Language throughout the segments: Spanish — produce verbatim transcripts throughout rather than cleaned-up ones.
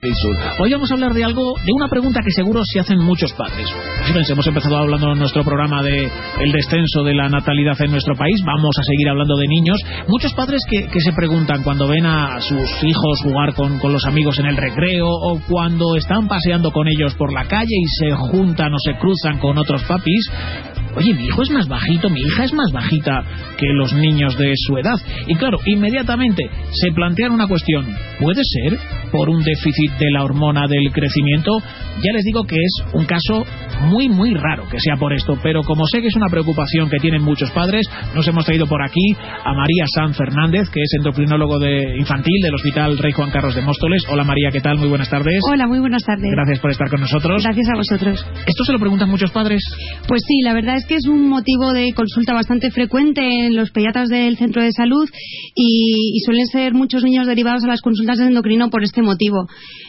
y sur. Hoy vamos a hablar de algo, de una pregunta que seguro se hacen muchos padres. Fíjense, hemos empezado hablando en nuestro programa de el descenso de la natalidad en nuestro país. Vamos a seguir hablando de niños. Muchos padres que, que se preguntan cuando ven a sus hijos jugar con, con los amigos en el recreo, o cuando están paseando con ellos por la calle y se juntan o se cruzan con otros papis: oye, mi hijo es más bajito, mi hija es más bajita que los niños de su edad. Y claro, inmediatamente se plantean una cuestión: ¿puede ser por un déficit de la hormona del crecimiento? Ya les digo que es un caso muy, muy raro que sea por esto, pero como sé que es una preocupación que tienen muchos padres, nos hemos traído por aquí a María Sanz Fernández, que es endocrinólogo de infantil del Hospital Rey Juan Carlos de Móstoles. Hola María, ¿qué tal? Muy buenas tardes. Hola, muy buenas tardes. Gracias por estar con nosotros. Gracias a vosotros. ¿Esto se lo preguntan muchos padres? Pues sí, la verdad es que es un motivo de consulta bastante frecuente en los pediatras del centro de salud y, y suelen ser muchos niños derivados a las consultas de endocrino por este motivo.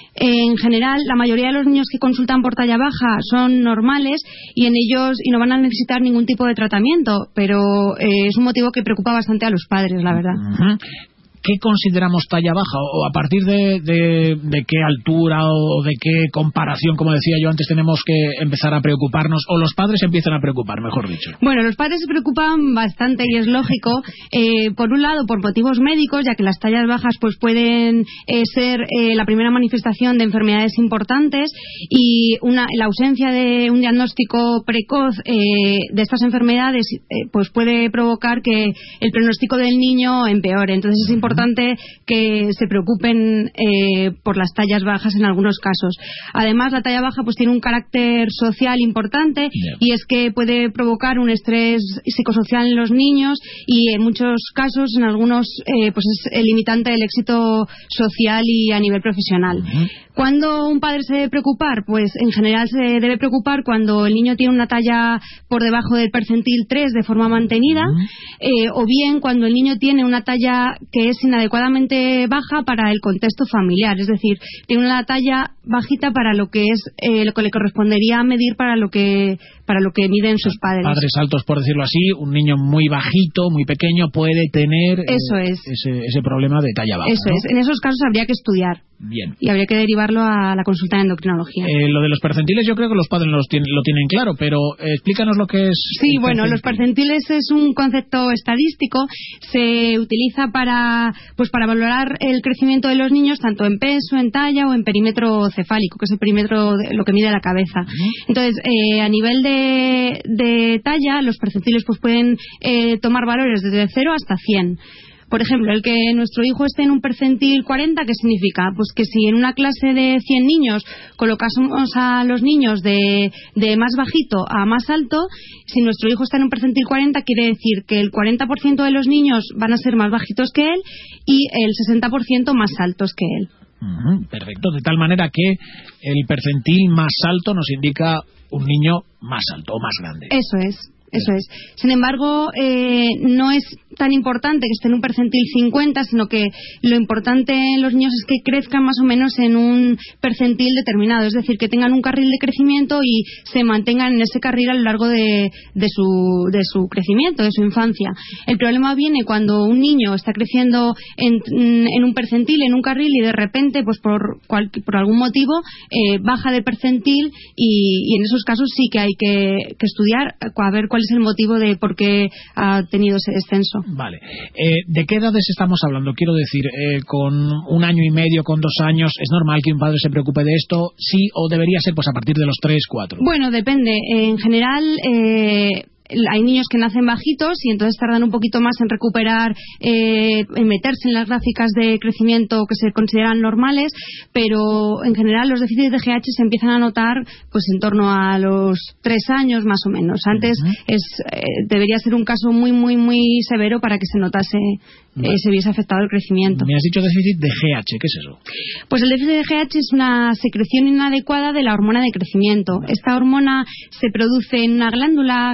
En general, la mayoría de los niños que consultan por talla baja son normales y en ellos y no van a necesitar ningún tipo de tratamiento, pero eh, es un motivo que preocupa bastante a los padres, la verdad. Uh-huh. ¿Qué consideramos talla baja? ¿O a partir de, de, de qué altura o de qué comparación, como decía yo antes, tenemos que empezar a preocuparnos? ¿O los padres empiezan a preocupar, mejor dicho? Bueno, los padres se preocupan bastante y es lógico. Eh, por un lado, por motivos médicos, ya que las tallas bajas pues pueden eh, ser eh, la primera manifestación de enfermedades importantes, y una, la ausencia de un diagnóstico precoz eh, de estas enfermedades eh, pues puede provocar que el pronóstico del niño empeore. Entonces es importante importante que se preocupen eh, por las tallas bajas en algunos casos. Además, la talla baja pues tiene un carácter social importante, yeah. y es que puede provocar un estrés psicosocial en los niños y en muchos casos, en algunos, eh, pues es el limitante del éxito social y a nivel profesional. Uh-huh. ¿Cuándo un padre se debe preocupar? Pues en general se debe preocupar cuando el niño tiene una talla por debajo del percentil tres de forma mantenida, uh-huh. eh, o bien cuando el niño tiene una talla que es inadecuadamente baja para el contexto familiar, es decir, tiene una talla bajita para lo que es eh, lo que le correspondería medir para lo que para lo que miden sus padres. Padres altos, por decirlo así, un niño muy bajito, muy pequeño puede tener Eso eh, es. ese, ese problema de talla baja. Eso ¿no? es. En esos casos habría que estudiar. Bien. Y habría que derivarlo a la consulta de endocrinología. Eh, lo de los percentiles yo creo que los padres los tienen, lo tienen claro, pero eh, explícanos lo que es. Sí, bueno, los percentiles es un concepto estadístico, se utiliza para pues para valorar el crecimiento de los niños tanto en peso, en talla o en perímetro cefálico, que es el perímetro de lo que mide la cabeza. Uh-huh. Entonces, eh, a nivel de, de talla, los percentiles pues pueden eh, tomar valores desde cero hasta cien. Por ejemplo, el que nuestro hijo esté en un percentil cuarenta, ¿qué significa? Pues que si en una clase de cien niños colocásemos a los niños de, de más bajito a más alto, si nuestro hijo está en un percentil cuarenta, quiere decir que el cuarenta por ciento de los niños van a ser más bajitos que él y el sesenta por ciento más altos que él. Uh-huh, perfecto, de tal manera que el percentil más alto nos indica un niño más alto o más grande. Eso es. Eso es. Sin embargo, eh, no es tan importante que esté en un percentil cincuenta, sino que lo importante en los niños es que crezcan más o menos en un percentil determinado, es decir, que tengan un carril de crecimiento y se mantengan en ese carril a lo largo de, de, su, de su crecimiento, de su infancia. El problema viene cuando un niño está creciendo en, en un percentil, en un carril, y de repente, pues por, cual, por algún motivo, eh, baja de percentil y, y en esos casos sí que hay que, que estudiar a ver cuál es el motivo de por qué ha tenido ese descenso. Vale. Eh, ¿De qué edades estamos hablando? Quiero decir, eh, con un año y medio, con dos años, ¿es normal que un padre se preocupe de esto? ¿Sí o debería ser pues a partir de los tres, cuatro? Bueno, depende. En general... Eh, hay niños que nacen bajitos y entonces tardan un poquito más en recuperar, eh, en meterse en las gráficas de crecimiento que se consideran normales, pero en general los déficits de G H se empiezan a notar pues en torno a los tres años más o menos. Antes uh-huh. es, eh, debería ser un caso muy muy muy severo para que se notase, vale. eh, se viese afectado el crecimiento. Me has dicho déficit de G H, ¿qué es eso? Pues el déficit de G H es una secreción inadecuada de la hormona de crecimiento. Vale. Esta hormona se produce en una glándula que se llama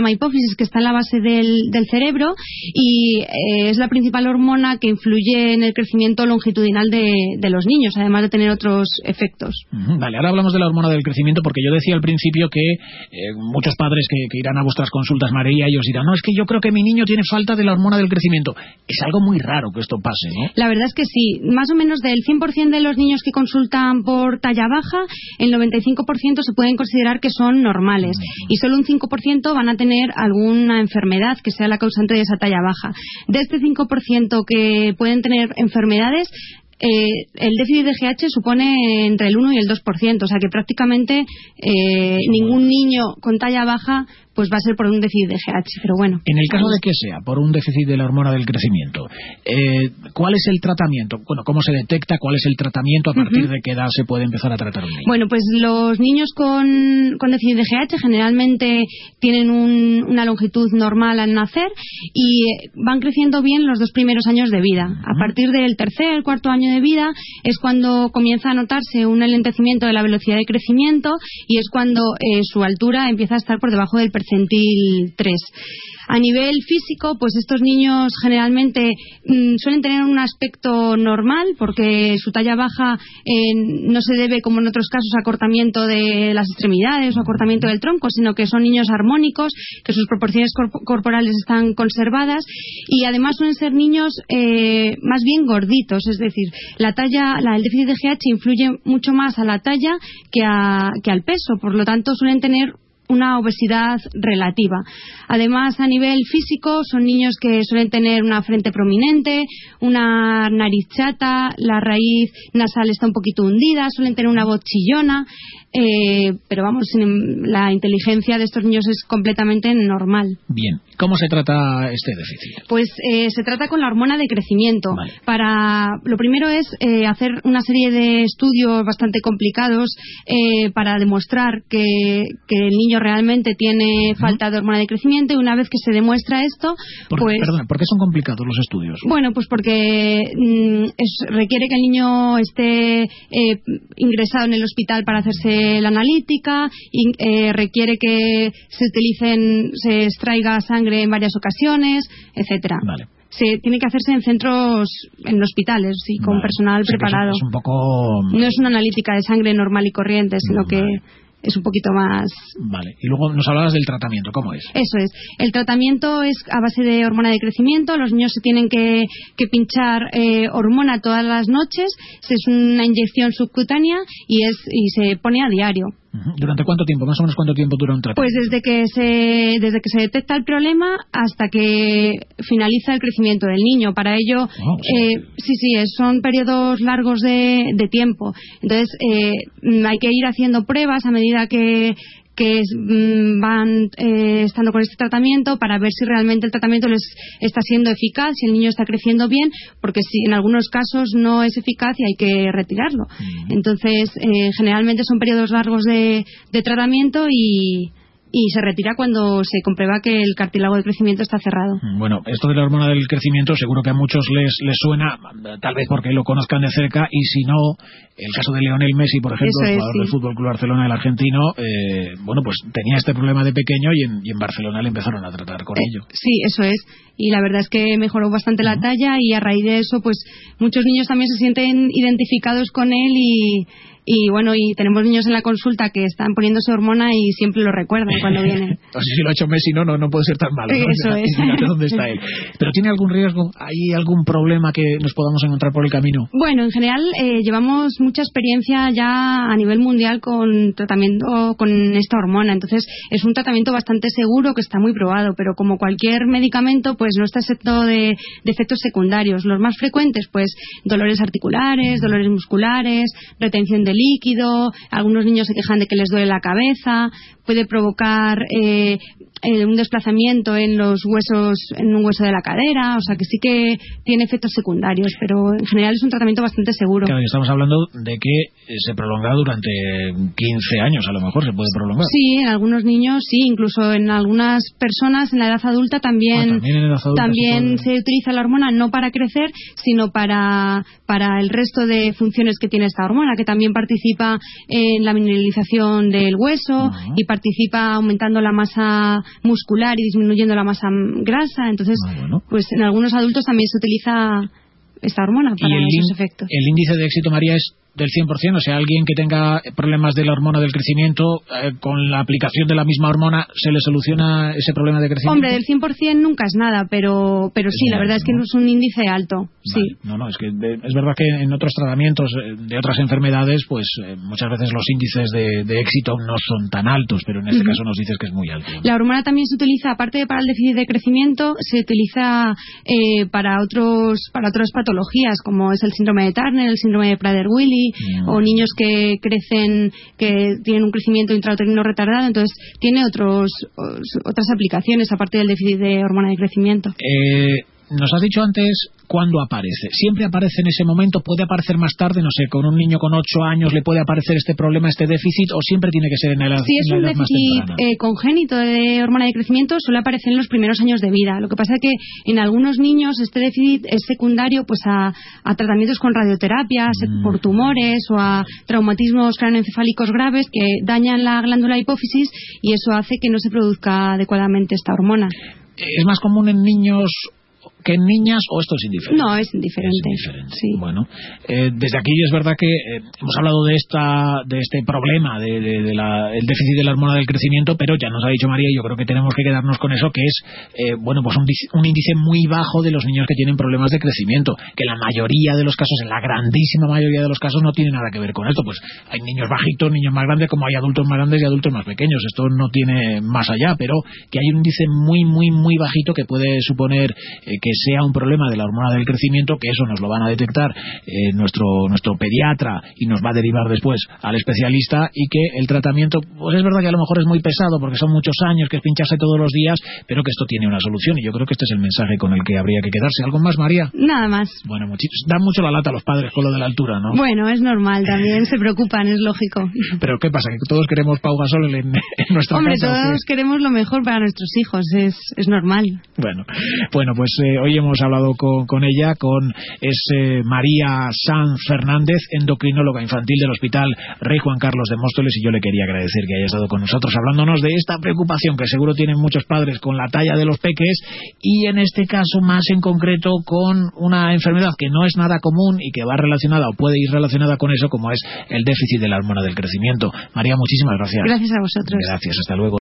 llama hipófisis, que está en la base del, del cerebro y eh, es la principal hormona que influye en el crecimiento longitudinal de, de los niños, además de tener otros efectos. Vale, ahora hablamos de la hormona del crecimiento, porque yo decía al principio que eh, muchos padres que, que irán a vuestras consultas, María, ellos dirán, no, es que yo creo que mi niño tiene falta de la hormona del crecimiento. Es algo muy raro que esto pase, ¿no? La verdad es que sí, más o menos del cien por ciento de los niños que consultan por talla baja, el noventa y cinco por ciento se pueden considerar que son normales uh-huh. y solo un cinco por ciento van a tener alguna enfermedad que sea la causante de esa talla baja. De este cinco por ciento que pueden tener enfermedades, Eh, el déficit de G H supone entre el uno y el dos por ciento, o sea que prácticamente eh, ningún niño con talla baja pues va a ser por un déficit de G H, pero bueno. En el caso de que sea por un déficit de la hormona del crecimiento, eh, ¿cuál es el tratamiento? Bueno, ¿cómo se detecta? ¿Cuál es el tratamiento? ¿A partir uh-huh. de qué edad se puede empezar a tratar un niño? Bueno, pues los niños con, con déficit de G H generalmente tienen un, una longitud normal al nacer y van creciendo bien los dos primeros años de vida. Uh-huh. A partir del tercer, cuarto año de vida es cuando comienza a notarse un enlentecimiento de la velocidad de crecimiento y es cuando eh, su altura empieza a estar por debajo del percentil tres. A nivel físico, pues estos niños generalmente mmm, suelen tener un aspecto normal porque su talla baja eh, no se debe, como en otros casos, a acortamiento de las extremidades o acortamiento del tronco, sino que son niños armónicos, que sus proporciones corp- corporales están conservadas y además suelen ser niños eh, más bien gorditos, es decir, la talla, la, el déficit de G H influye mucho más a la talla que, a, que al peso, por lo tanto suelen tener una obesidad relativa. Además, a nivel físico, son niños que suelen tener una frente prominente, una nariz chata, la raíz nasal está un poquito hundida, suelen tener una voz chillona, eh, pero vamos, la inteligencia de estos niños es completamente normal. Bien. ¿Cómo se trata este déficit? Pues eh, se trata con la hormona de crecimiento. Vale. Para, lo primero es eh, hacer una serie de estudios bastante complicados eh, para demostrar que, que el niño realmente tiene falta ¿Mm? de hormona de crecimiento y una vez que se demuestra esto, ¿Por, pues... Perdona, ¿por qué son complicados los estudios? Bueno, pues porque mm, es, requiere que el niño esté eh, ingresado en el hospital para hacerse la analítica, y, eh, requiere que se utilicen, se extraiga sangre en varias ocasiones, etcétera. Vale. Se tiene que hacerse en centros, en hospitales, sí, con vale. personal o sea preparado. Es, es un poco... No es una analítica de sangre normal y corriente, sino vale. que es un poquito más... Vale. Y luego nos hablabas del tratamiento. ¿Cómo es? Eso es. El tratamiento es a base de hormona de crecimiento. Los niños se tienen que, que pinchar eh, hormona todas las noches. Es una inyección subcutánea y, es, y se pone a diario. ¿Durante cuánto tiempo? Más o menos ¿cuánto tiempo dura un tratamiento? Pues desde que se desde que se detecta el problema hasta que finaliza el crecimiento del niño. Para ello, oh, sí. Eh, sí, sí, es, son periodos largos de, de tiempo. Entonces, eh, hay que ir haciendo pruebas a medida que que van eh, estando con este tratamiento para ver si realmente el tratamiento les está siendo eficaz, si el niño está creciendo bien, porque si en algunos casos no es eficaz y hay que retirarlo. Mm. Entonces, eh, generalmente son periodos largos de, de tratamiento y... y se retira cuando se comprueba que el cartílago de crecimiento está cerrado. Bueno, esto de la hormona del crecimiento seguro que a muchos les, les suena, tal vez porque lo conozcan de cerca, y si no, el caso de Lionel Messi, por ejemplo, es, el jugador sí. del Fútbol Club Barcelona, el argentino, eh, bueno, pues tenía este problema de pequeño y en, y en Barcelona le empezaron a tratar con eh, ello. Sí, eso es. Y la verdad es que mejoró bastante uh-huh. la talla y a raíz de eso, pues muchos niños también se sienten identificados con él y... Y bueno, y tenemos niños en la consulta que están poniéndose hormona y siempre lo recuerdan cuando vienen. Así si lo ha hecho Messi, no, no, no puede ser tan malo, ¿no? Eso es. Fíjate dónde está él. ¿Pero tiene algún riesgo? ¿Hay algún problema que nos podamos encontrar por el camino? Bueno, en general eh, llevamos mucha experiencia ya a nivel mundial con tratamiento con esta hormona. Entonces es un tratamiento bastante seguro que está muy probado, pero como cualquier medicamento, pues no está exento de, de efectos secundarios. Los más frecuentes, pues dolores articulares, dolores musculares, retención de líquido, algunos niños se quejan de que les duele la cabeza, puede provocar eh, eh, un desplazamiento en los huesos, en un hueso de la cadera, o sea que sí que tiene efectos secundarios, pero en general es un tratamiento bastante seguro. Claro, y estamos hablando de que se prolonga durante quince años, a lo mejor se puede prolongar. Sí, en algunos niños sí, incluso en algunas personas en la edad adulta también, ah, también, en edad adulta también se, se utiliza la hormona no para crecer, sino para, para el resto de funciones que tiene esta hormona, que también participa en la mineralización del hueso uh-huh. y participa participa aumentando la masa muscular y disminuyendo la masa grasa. Entonces, ah, bueno. pues en algunos adultos también se utiliza esta hormona para esos efectos. ¿El índice de éxito, María, es del cien por ciento? O sea, alguien que tenga problemas de la hormona del crecimiento, eh, con la aplicación de la misma hormona, ¿se le soluciona ese problema de crecimiento? Hombre, del cien por ciento nunca es nada, pero pero sí, la verdad es que no es un índice alto. Vale. Sí. No, no, es que de, es verdad que en otros tratamientos de otras enfermedades, pues eh, muchas veces los índices de, de éxito no son tan altos, pero en este uh-huh. caso nos dices que es muy alto. La hormona también se utiliza, aparte de para el déficit de crecimiento, se utiliza eh, para otros para otras patologías, como es el síndrome de Turner, el síndrome de Prader-Willi, mm. o niños que crecen, que tienen un crecimiento intrauterino retardado. Entonces tiene otros otras aplicaciones aparte del déficit de hormona de crecimiento. Eh, nos has dicho antes cuándo aparece. ¿Siempre aparece en ese momento? ¿Puede aparecer más tarde? No sé, con un niño con ocho años le puede aparecer este problema, este déficit, o siempre tiene que ser en la edad, si es en la edad un déficit eh, congénito de hormona de crecimiento, suele aparecer en los primeros años de vida. Lo que pasa es que en algunos niños este déficit es secundario pues a, a tratamientos con radioterapia, mm. por tumores o a traumatismos cráneoencefálicos graves que dañan la glándula hipófisis, y eso hace que no se produzca adecuadamente esta hormona. ¿Es más común en niños que en niñas, o esto es indiferente? No, es indiferente. Es indiferente. Sí. Bueno, eh, desde aquí es verdad que eh, hemos hablado de esta de este problema de, de, de la, el déficit de la hormona del crecimiento, pero ya nos ha dicho María, y yo creo que tenemos que quedarnos con eso, que es eh, bueno, pues un, un índice muy bajo de los niños que tienen problemas de crecimiento, que la mayoría de los casos, en la grandísima mayoría de los casos, no tiene nada que ver con esto. Pues hay niños bajitos, niños más grandes, como hay adultos más grandes y adultos más pequeños. Esto no tiene más allá, pero que hay un índice muy, muy, muy bajito que puede suponer eh, que sea un problema de la hormona del crecimiento, que eso nos lo van a detectar eh, nuestro nuestro pediatra y nos va a derivar después al especialista, y que el tratamiento, pues es verdad que a lo mejor es muy pesado porque son muchos años, que es pincharse todos los días, pero que esto tiene una solución, y yo creo que este es el mensaje con el que habría que quedarse. ¿Algo más, María? Nada más. Bueno, dan mucho la lata a los padres con lo de la altura, ¿no? Bueno, es normal, también se preocupan, es lógico. Pero ¿qué pasa? ¿Que todos queremos Pau Gasol en, en nuestra Hombre, casa? Hombre, todos queremos lo mejor para nuestros hijos, es, es normal. Bueno, bueno pues eh, hoy hemos hablado con, con ella, con es, eh, María Sanz Fernández, endocrinóloga infantil del Hospital Rey Juan Carlos de Móstoles, y yo le quería agradecer que haya estado con nosotros hablándonos de esta preocupación que seguro tienen muchos padres con la talla de los peques, y en este caso más en concreto con una enfermedad que no es nada común y que va relacionada o puede ir relacionada con eso, como es el déficit de la hormona del crecimiento. María, muchísimas gracias. Gracias a vosotros. Gracias, hasta luego.